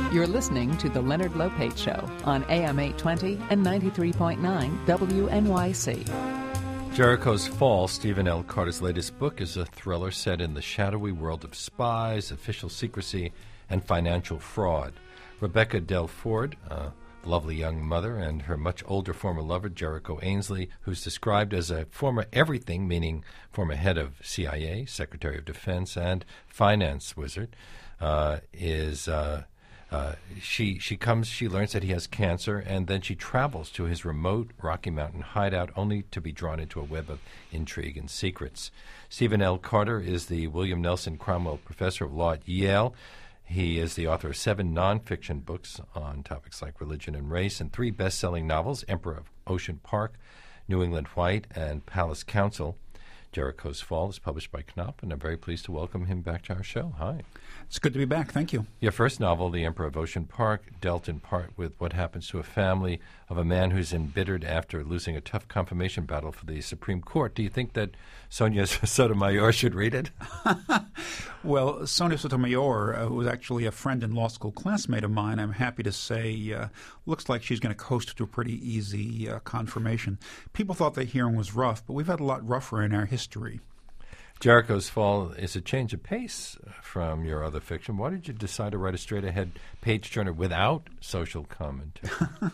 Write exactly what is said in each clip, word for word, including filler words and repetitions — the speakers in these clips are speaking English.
You're listening to The Leonard Lopate Show on A M eight twenty and ninety-three point nine W N Y C. Jericho's Fall, Stephen L. Carter's latest book, is a thriller set in the shadowy world of spies, official secrecy, and financial fraud. Rebecca Delford, a lovely young mother, and her much older former lover, Jericho Ainsley, who's described as a former everything, meaning former head of C I A, Secretary of Defense, and finance wizard, uh, is... Uh, Uh, she she comes, she learns that he has cancer, and then she travels to his remote Rocky Mountain hideout only to be drawn into a web of intrigue and secrets. Stephen L. Carter is the William Nelson Cromwell Professor of Law at Yale. He is the author of seven nonfiction books on topics like religion and race and three best-selling novels, Emperor of Ocean Park, New England White, and Palace Council. Jericho's Fall is published by Knopf, and I'm very pleased to welcome him back to our show. Hi. It's good to be back. Thank you. Your first novel, The Emperor of Ocean Park, dealt in part with what happens to a family of a man who's embittered after losing a tough confirmation battle for the Supreme Court. Do you think that Sonia Sotomayor should read it? Well, Sonia Sotomayor, uh, who was actually a friend and law school classmate of mine, I'm happy to say, uh, looks like she's going to coast to a pretty easy uh, confirmation. People thought the hearing was rough, but we've had a lot rougher in our history. Jericho's Fall is a change of pace from your other fiction. Why did you decide to write a straight-ahead page-turner without social comment?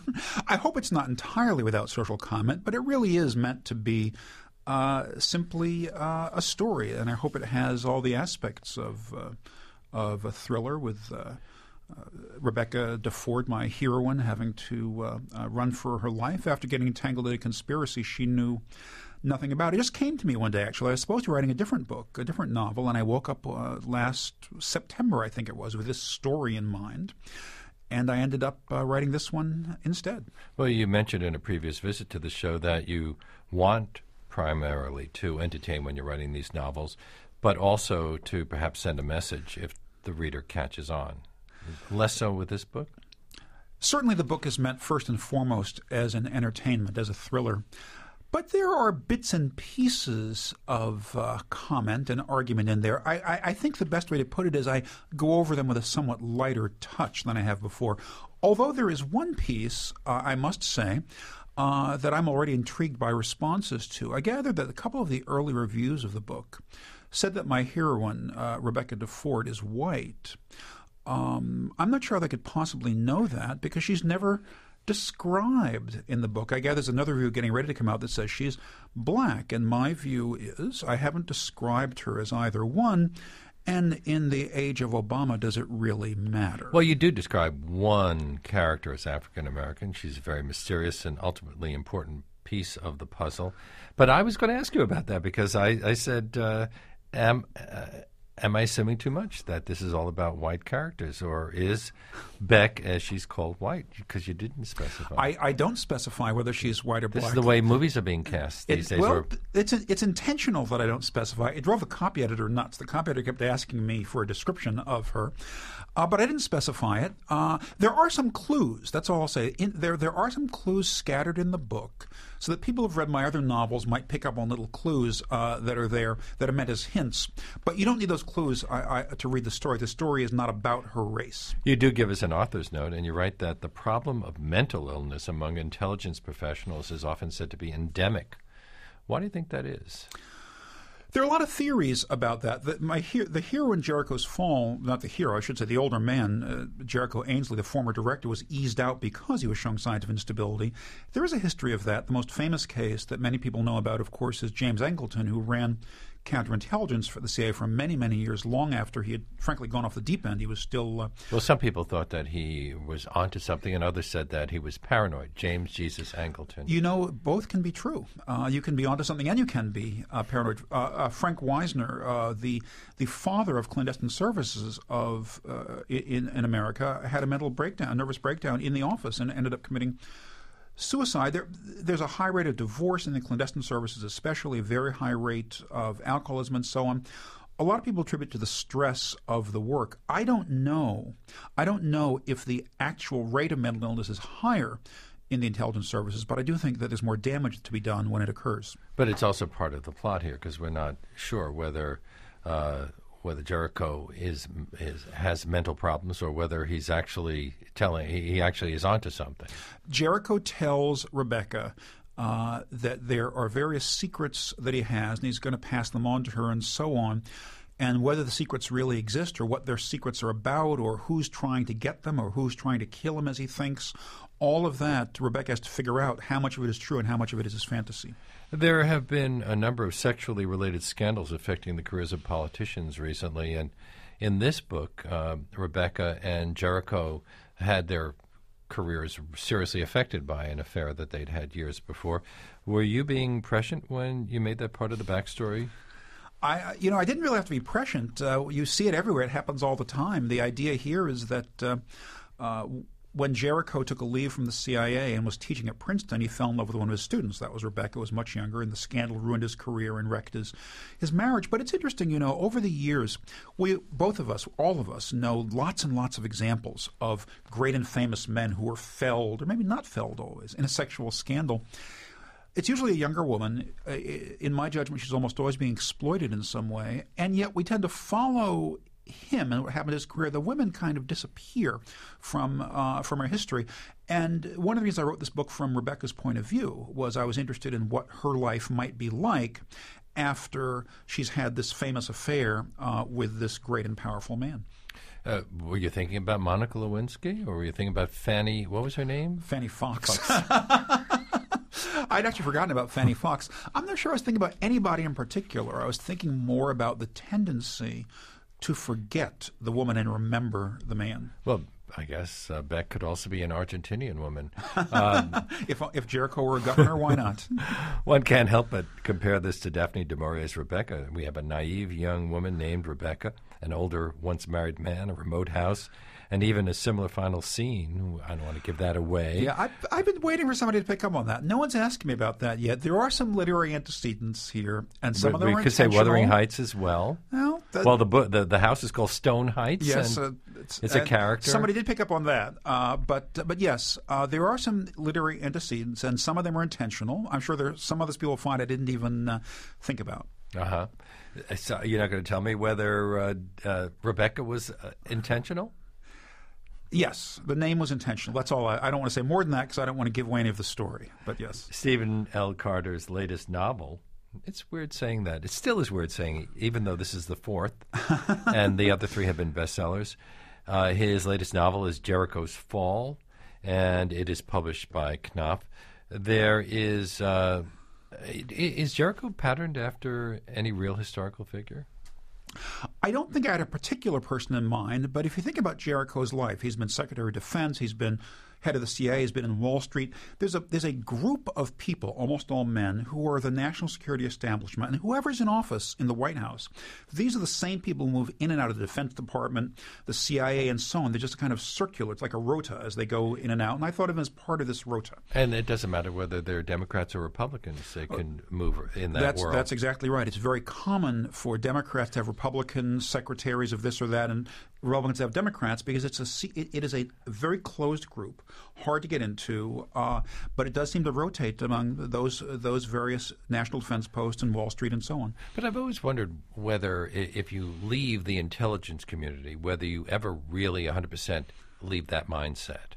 I hope it's not entirely without social comment, but it really is meant to be uh, simply uh, a story, and I hope it has all the aspects of uh, of a thriller with uh, uh, Rebecca DeFord, my heroine, having to uh, uh, run for her life after getting entangled in a conspiracy she knew nothing about. It just came to me one day, actually. I was supposed to be writing a different book, a different novel, and I woke up uh, last September, I think it was, with this story in mind, and I ended up uh, writing this one instead. Well, you mentioned in a previous visit to the show that you want primarily to entertain when you're writing these novels, but also to perhaps send a message if the reader catches on. Less so with this book? Certainly the book is meant first and foremost as an entertainment, as a thriller. But there are bits and pieces of uh, comment and argument in there. I, I, I think the best way to put it is I go over them with a somewhat lighter touch than I have before. Although there is one piece, uh, I must say, uh, that I'm already intrigued by responses to. I gather that a couple of the early reviews of the book said that my heroine, uh, Rebecca DeFord, is white. Um, I'm not sure how they could possibly know that because she's never described in the book. I gather there's another review getting ready to come out that says she's black, and my view is I haven't described her as either one, and in the age of Obama, does it really matter? Well, you do describe one character as African-American. She's a very mysterious and ultimately important piece of the puzzle. But I was going to ask you about that because I, I said, uh, am... Uh, Am I assuming too much that this is all about white characters, or is Beck, as she's called, white? Because you didn't specify. I, I don't specify whether she's white or this black. This is the way movies are being cast these it, days. Well, or... it's it's intentional that I don't specify. It drove the copy editor nuts. The copy editor kept asking me for a description of her, uh, but I didn't specify it. Uh, there are some clues. That's all I'll say. In, there there are some clues scattered in the book, so that people who've read my other novels might pick up on little clues uh, that are there that are meant as hints. But you don't need those clues I, I, to read the story. The story is not about her race. You do give us an author's note, and you write that the problem of mental illness among intelligence professionals is often said to be endemic. Why do you think that is? There are a lot of theories about that. The, my, the hero in Jericho's Fall, not the hero, I should say the older man, uh, Jericho Ainsley, the former director, was eased out because he was showing signs of instability. There is a history of that. The most famous case that many people know about, of course, is James Angleton, who ran counterintelligence for the C I A for many, many years, long after he had, frankly, gone off the deep end. He was still... Uh, well, some people thought that he was onto something, and others said that he was paranoid. James Jesus Angleton. You know, both can be true. Uh, you can be onto something, and you can be uh, paranoid. Uh, uh, Frank Wisner, uh, the the father of clandestine services of uh, in, in America, had a mental breakdown, a nervous breakdown in the office, and ended up committing suicide. There, there's a high rate of divorce in the clandestine services, especially a very high rate of alcoholism and so on. A lot of people attribute to the stress of the work. I don't know. I don't know if the actual rate of mental illness is higher in the intelligence services, but I do think that there's more damage to be done when it occurs. But it's also part of the plot here because we're not sure whether uh, whether Jericho is is has mental problems or whether he's actually telling he he actually is onto something. Jericho tells Rebecca uh, that there are various secrets that he has, and he's going to pass them on to her, and so on. And whether the secrets really exist or what their secrets are about or who's trying to get them or who's trying to kill him as he thinks, all of that, Rebecca has to figure out how much of it is true and how much of it is his fantasy. There have been a number of sexually related scandals affecting the careers of politicians recently. And in this book, uh, Rebecca and Jericho had their careers seriously affected by an affair that they'd had years before. Were you being prescient when you made that part of the backstory? I, you know, I didn't really have to be prescient. Uh, you see it everywhere. It happens all the time. The idea here is that uh, uh, when Jericho took a leave from the C I A and was teaching at Princeton, he fell in love with one of his students. That was Rebecca, who was much younger, and the scandal ruined his career and wrecked his, his marriage. But it's interesting, you know, over the years, we, both of us, all of us, know lots and lots of examples of great and famous men who were felled, or maybe not felled always, in a sexual scandal. It's usually a younger woman. In my judgment, she's almost always being exploited in some way, and yet we tend to follow him and what happened in his career. The women kind of disappear from uh, from our history. And one of the reasons I wrote this book from Rebecca's point of view was I was interested in what her life might be like after she's had this famous affair uh, with this great and powerful man. Uh, were you thinking about Monica Lewinsky, or were you thinking about Fanny, what was her name? Fanny Fox. I'd actually forgotten about Fanny Fox. I'm not sure I was thinking about anybody in particular. I was thinking more about the tendency to forget the woman and remember the man. Well, I guess uh, Beck could also be an Argentinian woman. Um, if if Jericho were a governor, why not? One can't help but compare this to Daphne du Maurier's Rebecca. We have a naive young woman named Rebecca, an older, once-married man, a remote house, and even a similar final scene. I don't want to give that away. Yeah, I've, I've been waiting for somebody to pick up on that. No one's asking me about that yet. There are some literary antecedents here, and some we, of them we are could say intentional. Wuthering Heights as well. Well, the, well, the, book, the the house is called Stone Heights. Yes, and uh, it's, it's a uh, character. Somebody did pick up on that, uh, but but yes, uh, there are some literary antecedents, and some of them are intentional. I'm sure there are some others people find I didn't even uh, think about. Uh huh. So you're not going to tell me whether uh, uh, Rebecca was uh, intentional? Yes, the name was intentional. That's all. I, I don't want to say more than that because I don't want to give away any of the story. But yes, Stephen L. Carter's latest novel. It's weird saying that. It still is weird saying it, even though this is the fourth, and the other three have been bestsellers. Uh, his latest novel is Jericho's Fall, and it is published by Knopf. There is uh, is Jericho patterned after any real historical figure? I don't think I had a particular person in mind, but if you think about Jericho's life, he's been Secretary of Defense, he's been head of the C I A, he's been in Wall Street. There's a there's a group of people, almost all men, who are the national security establishment, and whoever's in office in the White House, these are the same people who move in and out of the Defense Department, the C I A, and so on. They're just kind of circular. It's like a rota as they go in and out, and I thought of them as part of this rota. And it doesn't matter whether they're Democrats or Republicans. They can move in that that's, world. That's exactly right. It's very common for Democrats to have Republican secretaries of this or that, and Republicans to have Democrats, because it's a it, it is a very closed group, hard to get into, uh, but it does seem to rotate among those those various national defense posts and Wall Street and so on. But I've always wondered whether, if you leave the intelligence community, whether you ever really one hundred percent leave that mindset.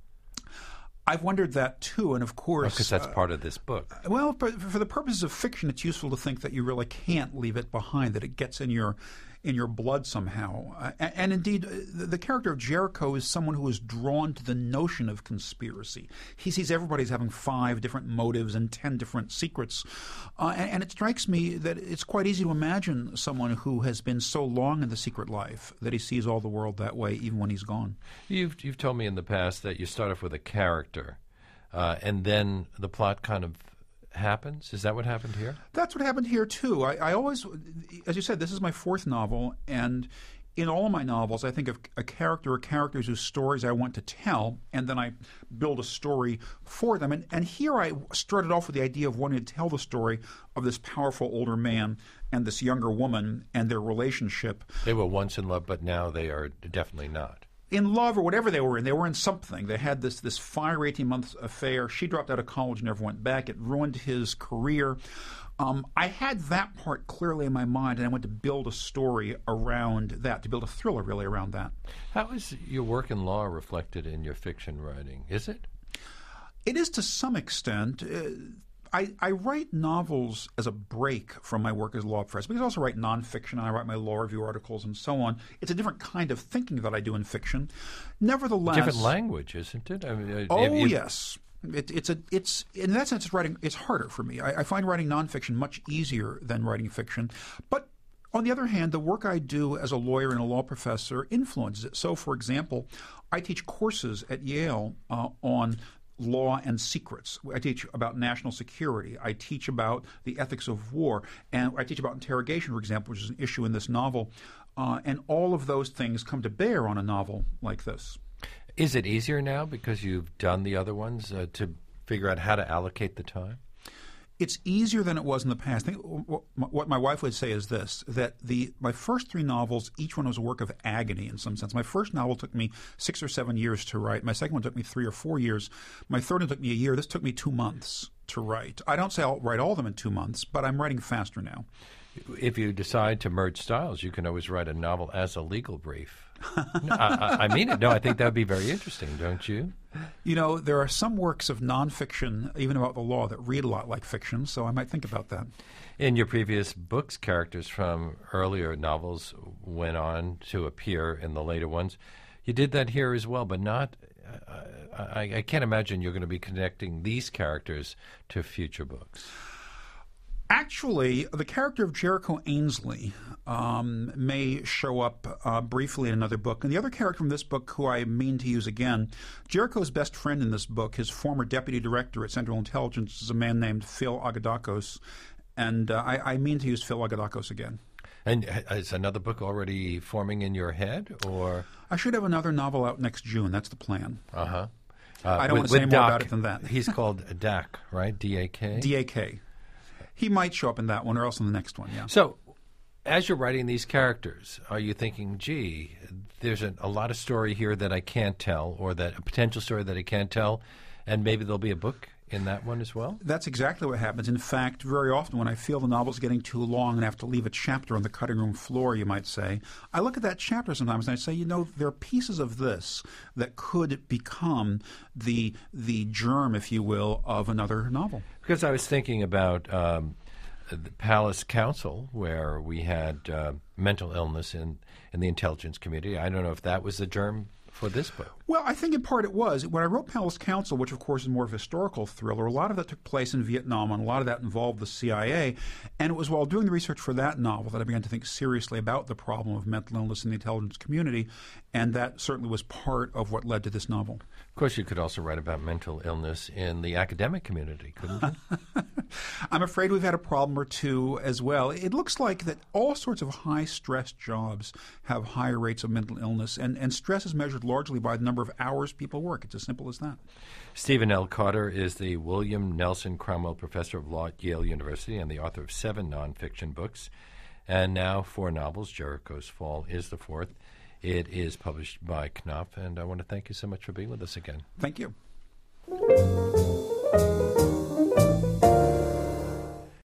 I've wondered that too, and of course, because that's uh, part of this book. Well, for, for the purposes of fiction, it's useful to think that you really can't leave it behind; that it gets in your in your blood somehow. Uh, and, and indeed, the, the character of Jericho is someone who is drawn to the notion of conspiracy. He sees everybody as having five different motives and ten different secrets, uh, and, and it strikes me that it's quite easy to imagine someone who has been so long in the secret life that he sees all the world that way, even when he's gone. You've you've told me in the past that you start off with a character, uh, and then the plot kind of happens. Is that what happened here? That's what happened here too. I, I always, as you said, this is my fourth novel, and in all of my novels, I think of a character or characters whose stories I want to tell, and then I build a story for them. And, and here I started off with the idea of wanting to tell the story of this powerful older man and this younger woman and their relationship. They were once in love, but now they are definitely not. in love or whatever they were in. They were in something. They had this this fiery eighteen-month affair. She dropped out of college and never went back. It ruined his career. Um, I had that part clearly in my mind, and I went to build a story around that, to build a thriller really around that. How is your work in law reflected in your fiction writing? Is it? It is to some extent. Uh, I, I write novels as a break from my work as a law professor, because I also write nonfiction, and I write my law review articles and so on. It's a different kind of thinking that I do in fiction. Nevertheless, different language, isn't it? I mean, oh, if, if, yes. It, it's a it's in that sense, it's writing. It's harder for me. I, I find writing nonfiction much easier than writing fiction, but on the other hand, the work I do as a lawyer and a law professor influences it. So, for example, I teach courses at Yale uh, on law and secrets. I teach about national security. I teach about the ethics of war, and I teach about interrogation, for example, which is an issue in this novel. Uh, and all of those things come to bear on a novel like this. Is it easier now because you've done the other ones uh, to figure out how to allocate the time? It's easier than it was in the past. I think what my wife would say is this, that the my first three novels, each one was a work of agony in some sense. My first novel took me six or seven years to write. My second one took me three or four years. My third one took me a year. This took me two months to write. I don't say I'll write all of them in two months, but I'm writing faster now. If you decide to merge styles, you can always write a novel as a legal brief. no, I, I mean it. No, I think that would be very interesting, don't you? You know, there are some works of nonfiction, even about the law, that read a lot like fiction, so I might think about that. In your previous books, characters from earlier novels went on to appear in the later ones. You did that here as well, but not uh, – I, I can't imagine you're going to be connecting these characters to future books. Actually, the character of Jericho Ainsley um, may show up uh, briefly in another book. And the other character from this book who I mean to use again, Jericho's best friend in this book, his former deputy director at Central Intelligence, is a man named Phil Agadakos. And uh, I, I mean to use Phil Agadakos again. And is another book already forming in your head, or? I should have another novel out next June. That's the plan. Uh-huh. Uh, I don't with, want to say more Dak, about it than that. He's called Dak, right? D A K? D A K. He might show up in that one or else in the next one, yeah. So, as you're writing these characters, are you thinking, gee, there's a, a lot of story here that I can't tell, or that a potential story that I can't tell, and maybe there'll be a book in that one as well? That's exactly what happens. In fact, very often when I feel the novel's getting too long and I have to leave a chapter on the cutting room floor, you might say, I look at that chapter sometimes and I say, you know, there are pieces of this that could become the the germ, if you will, of another novel. Because I was thinking about um, the Palace Council, where we had uh, mental illness in, in the intelligence community. I don't know if that was the germ for this book. Well, I think in part it was. When I wrote Palace Council, which of course is more of a historical thriller, a lot of that took place in Vietnam, and a lot of that involved the C I A. And it was while doing the research for that novel that I began to think seriously about the problem of mental illness in the intelligence community, and that certainly was part of what led to this novel. Of course, you could also write about mental illness in the academic community, couldn't you? I'm afraid we've had a problem or two as well. It looks like that all sorts of high-stress jobs have higher rates of mental illness, and, and stress is measured largely by the number of hours people work. It's as simple as that. Stephen L. Carter is the William Nelson Cromwell Professor of Law at Yale University and the author of seven nonfiction books. And now four novels. Jericho's Fall is the fourth. It is published by Knopf, and I want to thank you so much for being with us again. Thank you.